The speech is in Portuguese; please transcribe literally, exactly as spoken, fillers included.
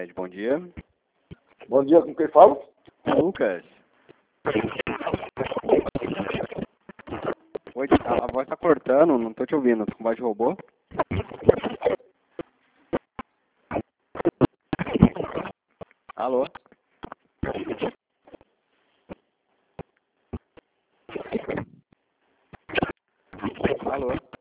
Ed, bom dia. Bom dia, com quem falo? Lucas. Oi, a, a voz tá cortando, não tô te ouvindo. Tô com voz de robô? Alô? Alô?